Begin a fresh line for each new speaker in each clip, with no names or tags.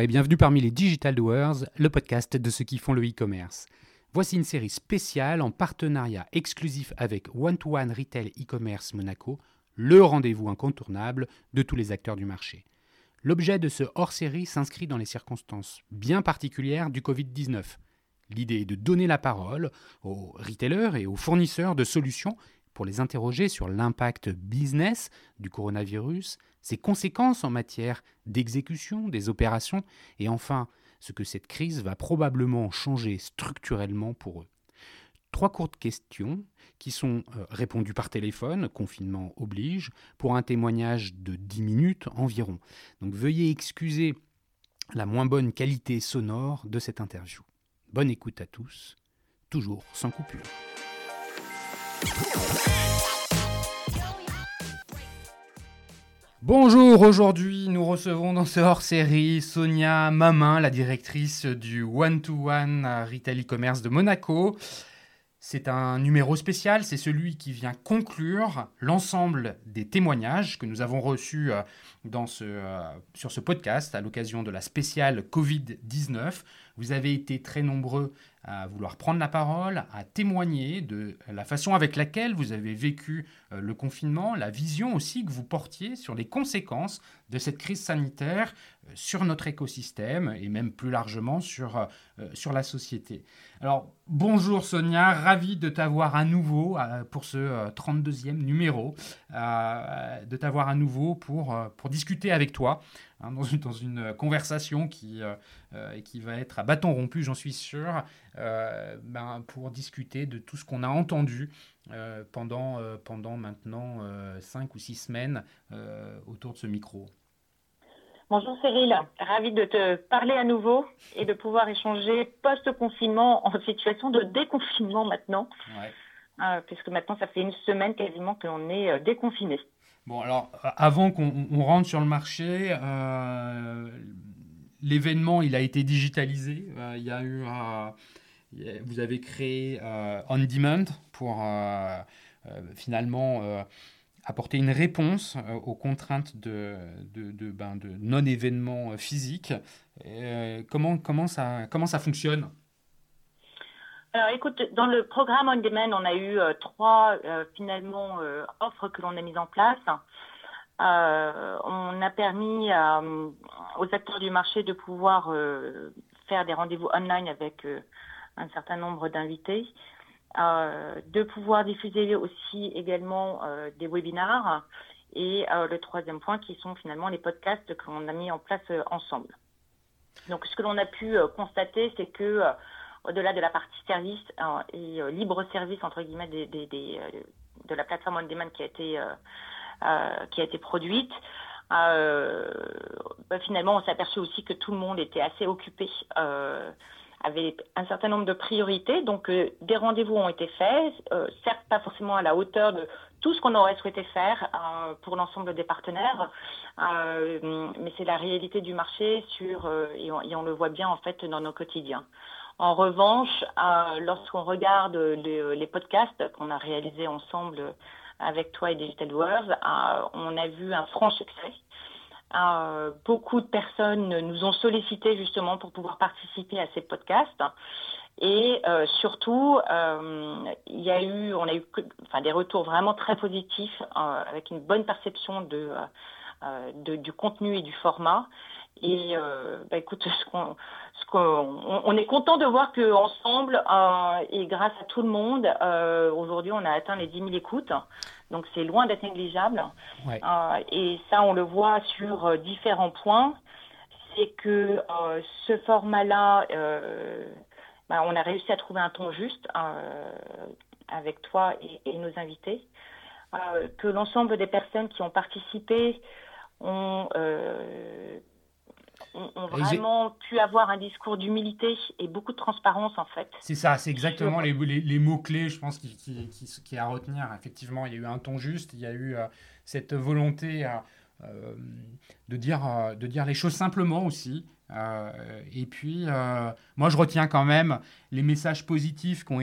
et bienvenue parmi les Digital Doers, le podcast de ceux qui font le e-commerce. Voici une série spéciale en partenariat exclusif avec One-to-One Retail e-commerce Monaco, le rendez-vous incontournable de tous les acteurs du marché. L'objet de ce hors-série s'inscrit dans les circonstances bien particulières du Covid-19. L'idée est de donner la parole aux retailers et aux fournisseurs de solutions pour les interroger sur l'impact business du coronavirus, ses conséquences en matière d'exécution des opérations et enfin ce que cette crise va probablement changer structurellement pour eux. 3 courtes questions qui sont répondues par téléphone, confinement oblige, pour un témoignage de 10 minutes environ. Donc veuillez excuser la moins bonne qualité sonore de cette interview. Bonne écoute à tous, toujours sans coupure. Bonjour, aujourd'hui nous recevons dans ce hors-série Sonia Mamin, la directrice du One-to-One Retail e-commerce de Monaco. C'est un numéro spécial, c'est celui qui vient conclure l'ensemble des témoignages que nous avons reçus sur ce podcast à l'occasion de la spéciale Covid-19. Vous avez été très nombreux à vouloir prendre la parole, à témoigner de la façon avec laquelle vous avez vécu le confinement, la vision aussi que vous portiez sur les conséquences de cette crise sanitaire sur notre écosystème et même plus largement sur la société. Alors, bonjour Sonia, ravi de t'avoir à nouveau pour ce 32e numéro, de t'avoir à nouveau pour discuter avec toi dans une conversation qui va être à bâton rompu, j'en suis sûr, pour discuter de tout ce qu'on a entendu pendant maintenant 5 ou 6 semaines autour de ce micro.
Bonjour Cyril, ravi de te parler à nouveau et de pouvoir échanger post-confinement en situation de déconfinement maintenant, puisque maintenant ça fait une semaine quasiment que l'on est déconfiné.
Bon, alors, avant qu'on rentre sur le marché, l'événement, il a été digitalisé. Il y a eu, vous avez créé On Demand pour finalement apporter une réponse aux contraintes de non-événements physiques. Comment ça fonctionne ?
Alors écoute, dans le programme On Demand, on a eu 3 finalement offres que l'on a mises en place. On a permis aux acteurs du marché de pouvoir faire des rendez-vous online avec un certain nombre d'invités, de pouvoir diffuser aussi également des webinars et le 3e point qui sont finalement les podcasts que l'on a mis en place ensemble. Donc ce que l'on a pu constater, c'est que au-delà de la partie service et libre service entre guillemets de la plateforme On Demand qui a été produite, finalement on s'est aperçu aussi que tout le monde était assez occupé, avait un certain nombre de priorités, donc des rendez-vous ont été faits, certes pas forcément à la hauteur de tout ce qu'on aurait souhaité faire pour l'ensemble des partenaires, mais c'est la réalité du marché et on le voit bien en fait dans nos quotidiens. En revanche, lorsqu'on regarde les podcasts qu'on a réalisés ensemble avec toi et Digital Doers, on a vu un franc succès. Beaucoup de personnes nous ont sollicité justement pour pouvoir participer à ces podcasts. Et surtout, on a eu des retours vraiment très positifs avec une bonne perception du contenu et du format. Et écoute, on est content de voir que ensemble et grâce à tout le monde, aujourd'hui on a atteint les 10 000 écoutes, donc c'est loin d'être négligeable. Ouais. Et ça on le voit sur différents points, c'est que ce format-là, on a réussi à trouver un ton juste avec toi et nos invités, que l'ensemble des personnes qui ont participé ont vraiment pu avoir un discours d'humilité et beaucoup de transparence en fait.
C'est ça, c'est exactement les mots-clés, je pense, qui est à retenir. Effectivement, il y a eu un ton juste, il y a eu cette volonté de dire les choses simplement aussi. Et puis, moi, je retiens quand même les messages positifs qui ont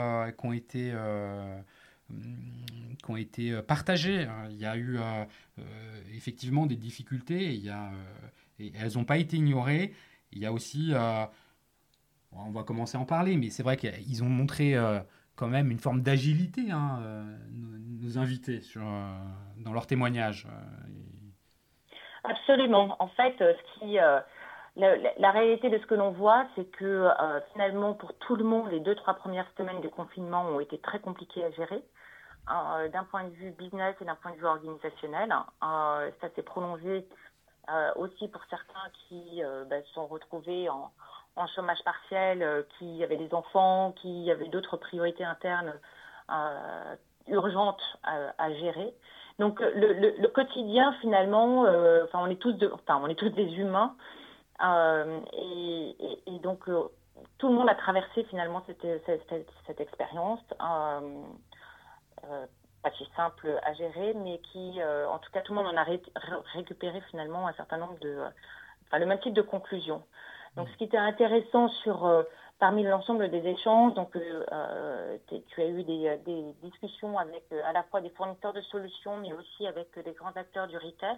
été partagés. Il y a eu effectivement des difficultés, et elles n'ont pas été ignorées. Il y a aussi, on va commencer à en parler, mais c'est vrai qu'ils ont montré quand même une forme d'agilité, hein, nos invités dans leurs témoignages.
Absolument. En fait, la réalité de ce que l'on voit, c'est que finalement, pour tout le monde, les 2-3 premières semaines de confinement ont été très compliquées à gérer, d'un point de vue business et d'un point de vue organisationnel. Ça s'est prolongé aussi pour certains qui se sont retrouvés en chômage partiel, qui avaient des enfants, qui avaient d'autres priorités internes urgentes à gérer. Donc le quotidien finalement, on est tous des humains et donc tout le monde a traversé finalement cette expérience pas si simple à gérer, mais qui en tout cas tout le monde en a récupéré finalement un certain nombre le même type de conclusions. Donc ce qui était intéressant parmi l'ensemble des échanges, donc tu as eu des discussions avec à la fois des fournisseurs de solutions, mais aussi avec des grands acteurs du retail.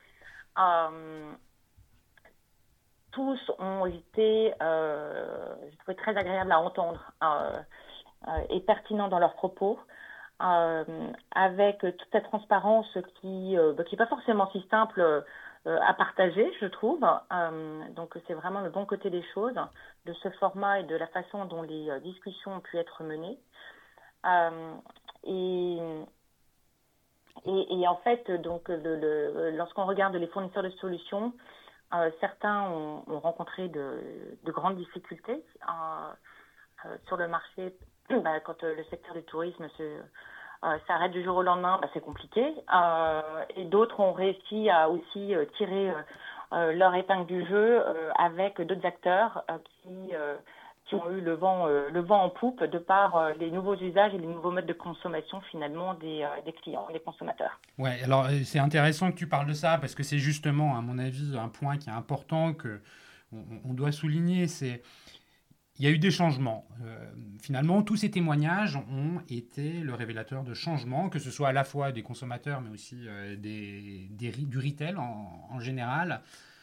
Tous ont été, je trouvais très agréables à entendre et pertinents dans leurs propos, avec toute la transparence qui est pas forcément si simple à partager, je trouve. Donc c'est vraiment le bon côté des choses, de ce format et de la façon dont les discussions ont pu être menées. Et en fait, donc lorsqu'on regarde les fournisseurs de solutions, certains ont rencontré de grandes difficultés sur le marché. Quand le secteur du tourisme s'arrête du jour au lendemain, c'est compliqué. Et d'autres ont réussi à aussi tirer leur épingle du jeu avec d'autres acteurs qui ont eu le vent en poupe de par les nouveaux usages et les nouveaux modes de consommation finalement des clients, des consommateurs.
Ouais, alors c'est intéressant que tu parles de ça parce que c'est justement, à mon avis, un point qui est important que on doit souligner. Il y a eu des changements. Finalement, tous ces témoignages ont été le révélateur de changements, que ce soit à la fois des consommateurs, mais aussi du retail en général.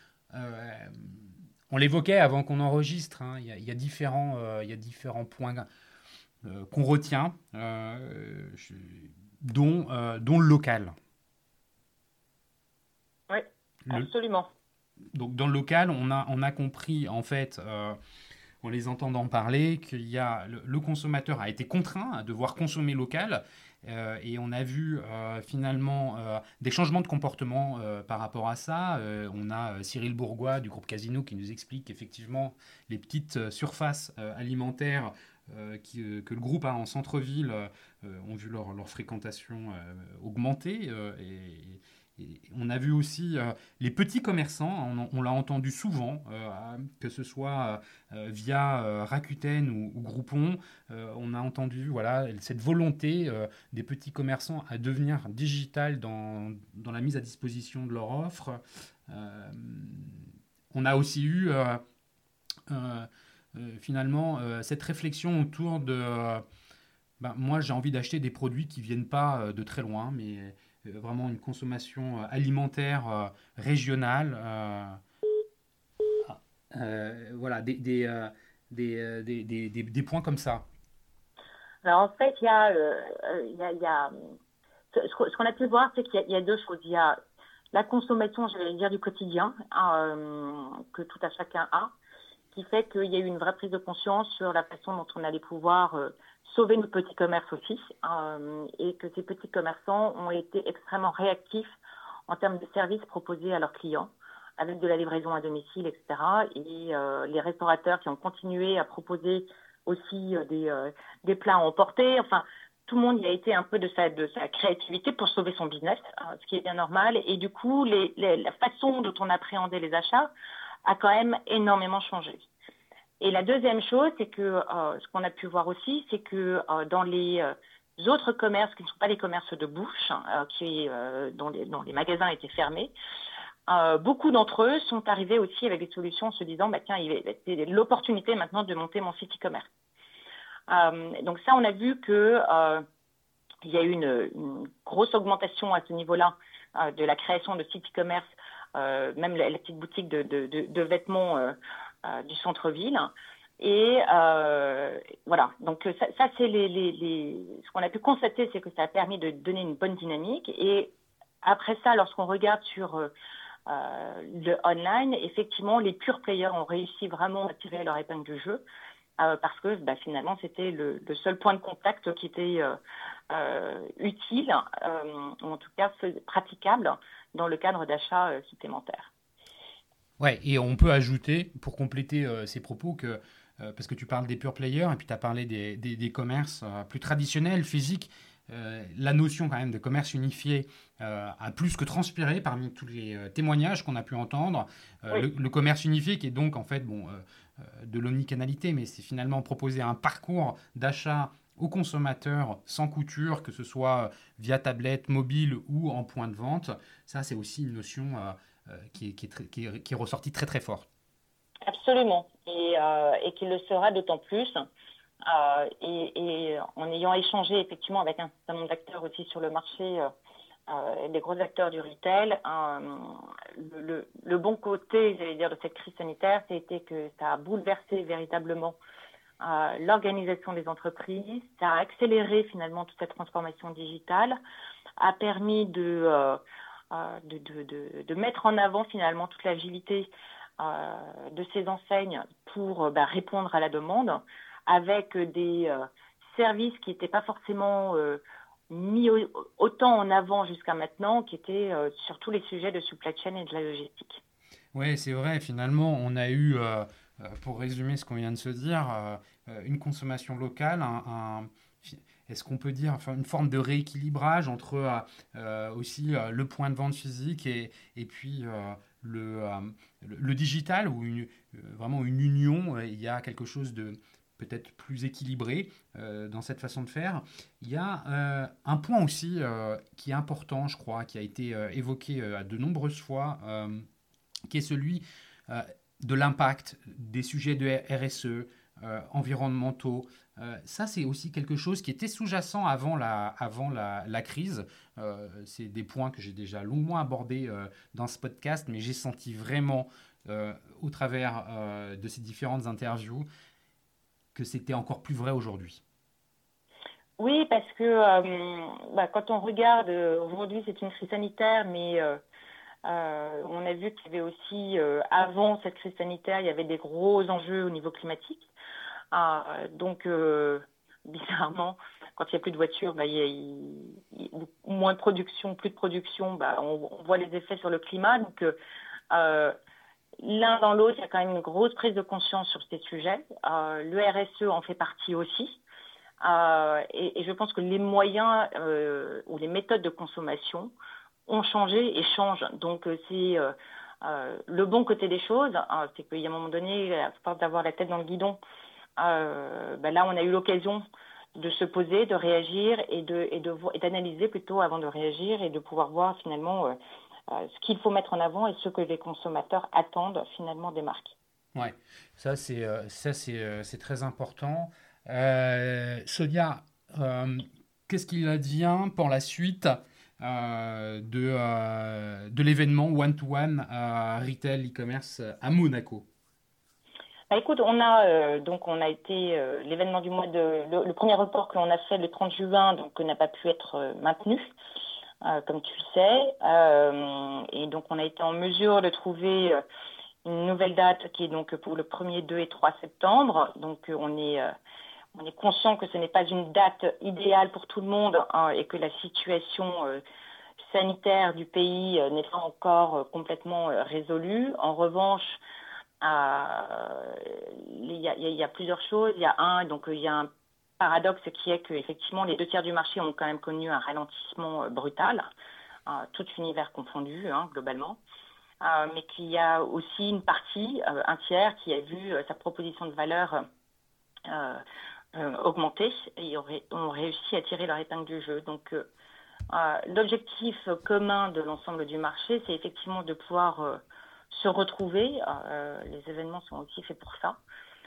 On l'évoquait avant qu'on enregistre, hein, il y a différents points qu'on retient, dont le local.
Oui, absolument.
Donc dans le local, on a compris en fait, en les entendant parler, qu'il y a le consommateur a été contraint à devoir consommer local. Et on a vu finalement des changements de comportement par rapport à ça. On a Cyril Bourgois du groupe Casino qui nous explique qu'effectivement les petites surfaces alimentaires que le groupe a en centre-ville ont vu leur fréquentation augmenter. Et on a vu aussi les petits commerçants, on l'a entendu souvent, que ce soit via Rakuten ou Groupon, on a entendu cette volonté des petits commerçants à devenir digital dans la mise à disposition de leur offre. On a aussi eu finalement cette réflexion autour de moi j'ai envie d'acheter des produits qui viennent pas de très loin, mais vraiment une consommation alimentaire régionale. Voilà, des points comme ça.
Alors en fait, il y a ce qu'on a pu voir, c'est qu'il y a deux choses. Il y a la consommation, j'allais dire, du quotidien, que tout à chacun a, qui fait qu'il y a eu une vraie prise de conscience sur la façon dont on allait pouvoir sauver nos petits commerces aussi, et que ces petits commerçants ont été extrêmement réactifs en termes de services proposés à leurs clients, avec de la livraison à domicile, etc. Et les restaurateurs qui ont continué à proposer aussi des plats à emporter. Enfin, tout le monde y a été un peu de sa créativité pour sauver son business, ce qui est bien normal. Et du coup, la façon dont on appréhendait les achats a quand même énormément changé. Et la deuxième chose, c'est que ce qu'on a pu voir aussi, c'est que dans les autres commerces qui ne sont pas les commerces de bouche, dont les magasins étaient fermés, beaucoup d'entre eux sont arrivés aussi avec des solutions en se disant tiens, c'est l'opportunité maintenant de monter mon site e-commerce. Donc ça, on a vu que il y a eu une grosse augmentation à ce niveau-là de la création de sites e-commerce, même la petite boutique de vêtements du centre-ville. Et voilà, donc ça c'est ce qu'on a pu constater, c'est que ça a permis de donner une bonne dynamique. Et après ça, lorsqu'on regarde sur le online, effectivement, les pure players ont réussi vraiment à tirer leur épingle du jeu parce que finalement, c'était le seul point de contact qui était utile, ou en tout cas praticable dans le cadre d'achats supplémentaires.
Ouais, et on peut ajouter, pour compléter ces propos, que parce que tu parles des pure players et puis tu as parlé des commerces plus traditionnels, physiques, la notion quand même de commerce unifié a plus que transpiré parmi tous les témoignages qu'on a pu entendre.
Oui.
Le commerce unifié qui est donc en fait de l'omnicanalité, mais c'est finalement proposer un parcours d'achat aux consommateurs sans couture, que ce soit via tablette, mobile ou en point de vente. Ça, c'est aussi une notion qui est ressortie très très fort.
Absolument, et qui le sera d'autant plus. Et en ayant échangé effectivement avec un certain nombre d'acteurs aussi sur le marché, des gros acteurs du retail, le bon côté, j'allais dire, de cette crise sanitaire, c'était que ça a bouleversé véritablement l'organisation des entreprises, ça a accéléré finalement toute cette transformation digitale, a permis de mettre en avant finalement toute l'agilité de ces enseignes pour répondre à la demande, avec des services qui n'étaient pas forcément mis autant en avant jusqu'à maintenant, qui étaient sur tous les sujets de supply chain et de la logistique.
Oui, c'est vrai, finalement, on a eu, pour résumer ce qu'on vient de se dire, une consommation locale, est-ce qu'on peut dire enfin, une forme de rééquilibrage entre aussi le point de vente physique et puis le digital, ou vraiment une union, il y a quelque chose de peut-être plus équilibré dans cette façon de faire. Il y a un point aussi qui est important, je crois, qui a été évoqué à de nombreuses fois, qui est celui de l'impact des sujets de RSE, environnementaux. Ça, c'est aussi quelque chose qui était sous-jacent avant la crise. C'est des points que j'ai déjà longuement abordés dans ce podcast, mais j'ai senti vraiment, au travers de ces différentes interviews, que c'était encore plus vrai aujourd'hui.
Oui, parce que quand on regarde, aujourd'hui c'est une crise sanitaire, mais on a vu qu'il y avait aussi, avant cette crise sanitaire, il y avait des gros enjeux au niveau climatique. Donc, bizarrement, quand il n'y a plus de voitures, il y a moins de production, plus de production, on voit les effets sur le climat. Donc, l'un dans l'autre, il y a quand même une grosse prise de conscience sur ces sujets. Le RSE en fait partie aussi. Et je pense que les moyens ou les méthodes de consommation ont changé et changent. Donc, c'est le bon côté des choses. C'est qu'il y a un moment donné, à force d'avoir la tête dans le guidon, là, on a eu l'occasion de se poser, de réagir et d'analyser plutôt avant de réagir, et de pouvoir voir finalement ce qu'il faut mettre en avant et ce que les consommateurs attendent finalement des marques.
Ouais, c'est très important. Sonia, qu'est-ce qu'il advient pour la suite de l'événement One-to-One Retail e-commerce à Monaco?
Écoute, on a été l'événement du mois le premier report que l'on a fait le 30 juin, donc n'a pas pu être maintenu, comme tu le sais. Et donc on a été en mesure de trouver une nouvelle date qui est donc pour le 1er, 2 et 3 septembre. Donc on est conscient que ce n'est pas une date idéale pour tout le monde, et que la situation sanitaire du pays n'est pas encore complètement résolue. En revanche, il y a plusieurs choses. Il y a un paradoxe qui est que effectivement les 2 tiers du marché ont quand même connu un ralentissement brutal, tout univers confondu, globalement. Mais qu'il y a aussi une partie, un tiers, qui a vu sa proposition de valeur augmenter, et ont réussi à tirer leur épingle du jeu. Donc, l'objectif commun de l'ensemble du marché, c'est effectivement de pouvoir se retrouver. Les événements sont aussi faits pour ça.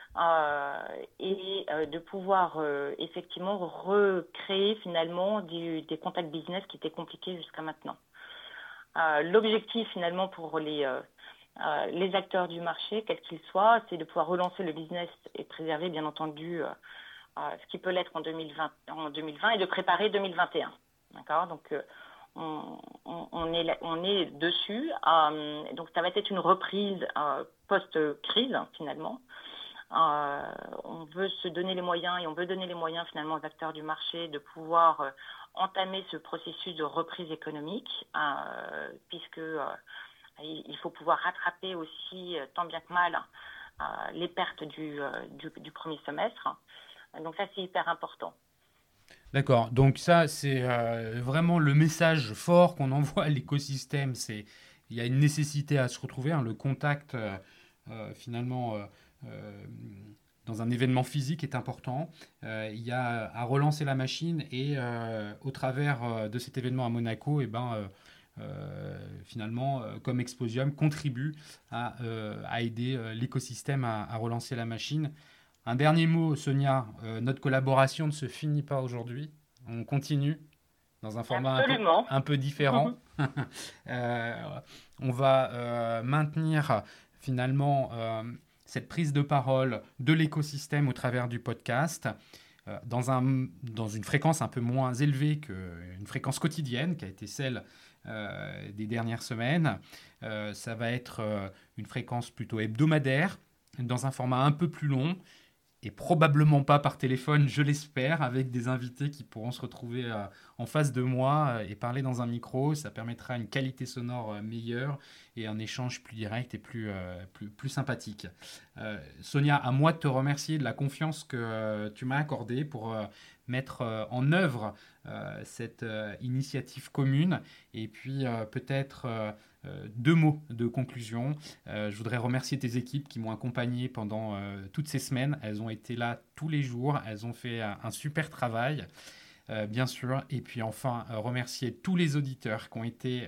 Et de pouvoir effectivement recréer finalement des contacts business qui étaient compliqués jusqu'à maintenant. L'objectif finalement pour les les acteurs du marché, quels qu'ils soient, c'est de pouvoir relancer le business et préserver, bien entendu, ce qui peut l'être en 2020 et de préparer 2021. D'accord ? Donc, on est dessus. Donc, ça va être une reprise post-crise, finalement. On veut se donner les moyens et on veut donner les moyens, finalement, aux acteurs du marché de pouvoir entamer ce processus de reprise économique, puisque il faut pouvoir rattraper aussi, tant bien que mal, les pertes du premier semestre. Donc ça, c'est hyper important.
D'accord, donc ça, c'est vraiment le message fort qu'on envoie à l'écosystème. Il y a une nécessité à se retrouver, le contact, finalement, dans un événement physique est important. Il y a à relancer la machine et au travers de cet événement à Monaco, finalement, comme Exposium, contribue à aider l'écosystème à relancer la machine. Un dernier mot, Sonia, notre collaboration ne se finit pas aujourd'hui. On continue dans un format un peu différent. On va maintenir finalement cette prise de parole de l'écosystème au travers du podcast dans une fréquence un peu moins élevée qu'une fréquence quotidienne qui a été celle des dernières semaines. Ça va être une fréquence plutôt hebdomadaire dans un format un peu plus long. Et probablement pas par téléphone, je l'espère, avec des invités qui pourront se retrouver en face de moi et parler dans un micro. Ça permettra une qualité sonore meilleure et un échange plus direct et plus sympathique. Sonia, à moi de te remercier de la confiance que tu m'as accordée pour mettre en œuvre cette initiative commune. Et puis peut-être... 2 mots de conclusion. Je voudrais remercier tes équipes qui m'ont accompagné pendant toutes ces semaines. Elles ont été là tous les jours. Elles ont fait un super travail, bien sûr. Et puis enfin, remercier tous les auditeurs qui ont été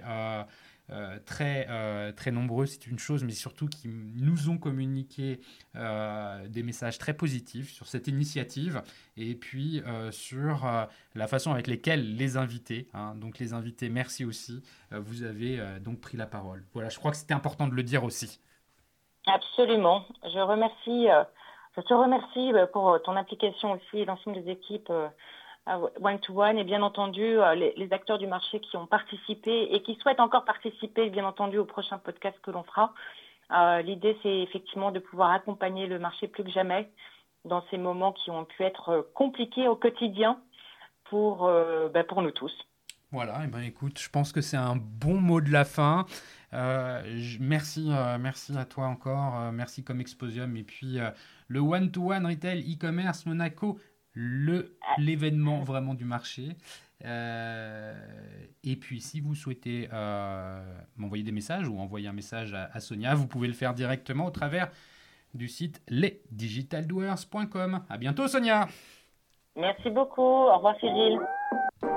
très nombreux, c'est une chose, mais surtout qui nous ont communiqué des messages très positifs sur cette initiative et puis sur la façon avec laquelle les invités, donc les invités, merci aussi, vous avez donc pris la parole. Voilà, je crois que c'était important de le dire aussi.
Absolument. Je te remercie pour ton implication aussi et l'ensemble des équipes one-to-one et bien entendu les acteurs du marché qui ont participé et qui souhaitent encore participer bien entendu au prochain podcast que l'on fera. L'idée c'est effectivement de pouvoir accompagner le marché plus que jamais dans ces moments qui ont pu être compliqués au quotidien pour nous tous.
Voilà, écoute, je pense que c'est un bon mot de la fin. Merci à toi encore, merci comme Exposium et puis le One-to-One Retail e-commerce Monaco, l'événement vraiment du marché. Et puis si vous souhaitez m'envoyer des messages ou envoyer un message à Sonia, vous pouvez le faire directement au travers du site lesdigitaldoers.com. À bientôt Sonia.
Merci beaucoup, au revoir Cyril.